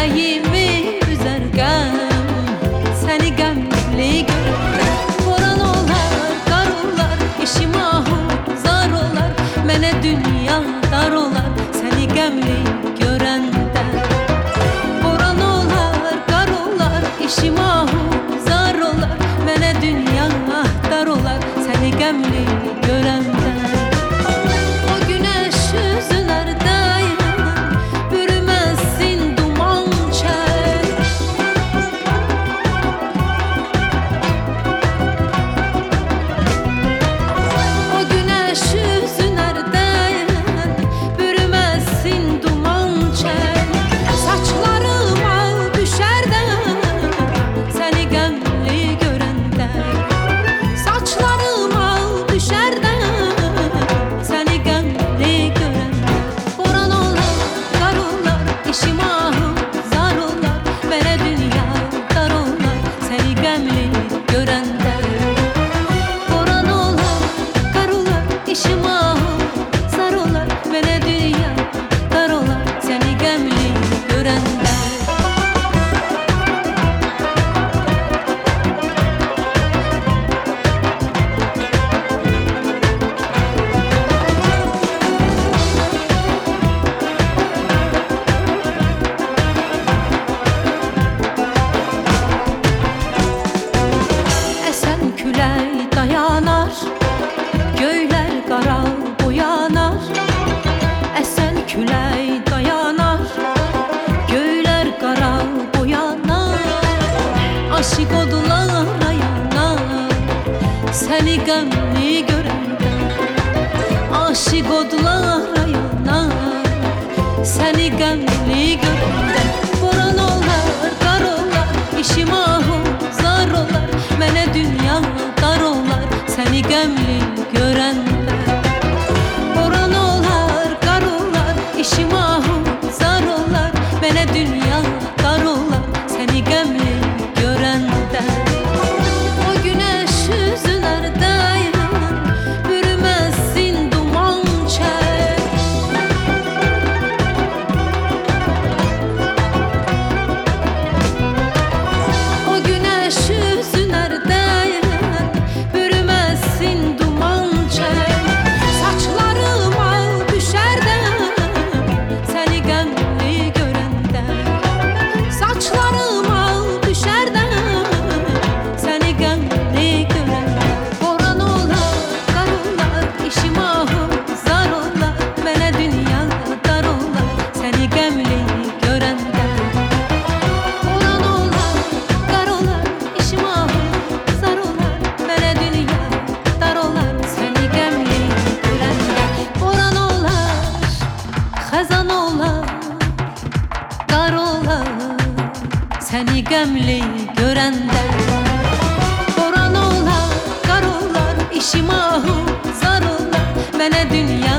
ürəyimi üzər qəm, səni qəmli görəndə. Boran olar, qar olar, işim ahuzar olar, mənə dünya dar olar, səni qəmli görəndə. Boran olar, qar olar, işim ahuzar olar, mənə dünya dar olar, səni qəmli görəndə. Göylər qara boyanar, əsən külək dayanar, göylər qara boyanar. Aşiq odular yanar, səni qəmli görəndə. Aşiq odular yanar, səni qəmli görəndə. Boran olar, qar olar, işim ahuzar olar, mənə dünya dar olar, səni qəmli görəndə. Boran olar, qar olar, işim ahuzar olar, mənə dünya dar olar, səni qəmli görəndə. O günəş üzülərdəyəm, bürüməsin duman çək. O günəş üzülərdəyəm, səni qəmli görəndə. Boran olar, qar olar, işim ahuzar olar, mənə dünya